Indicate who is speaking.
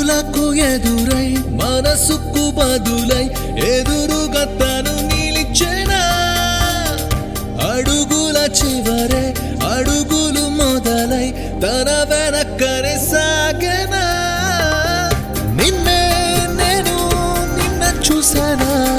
Speaker 1: కలలకు ఎదురై మనసుకు బదులై ఎదురుగా తను నిలిచెనా అడుగుల చివరే అడుగులు మొదలై తన వెనక్కనే సాగెనా నిన్నే నేను నిన్న చూసానా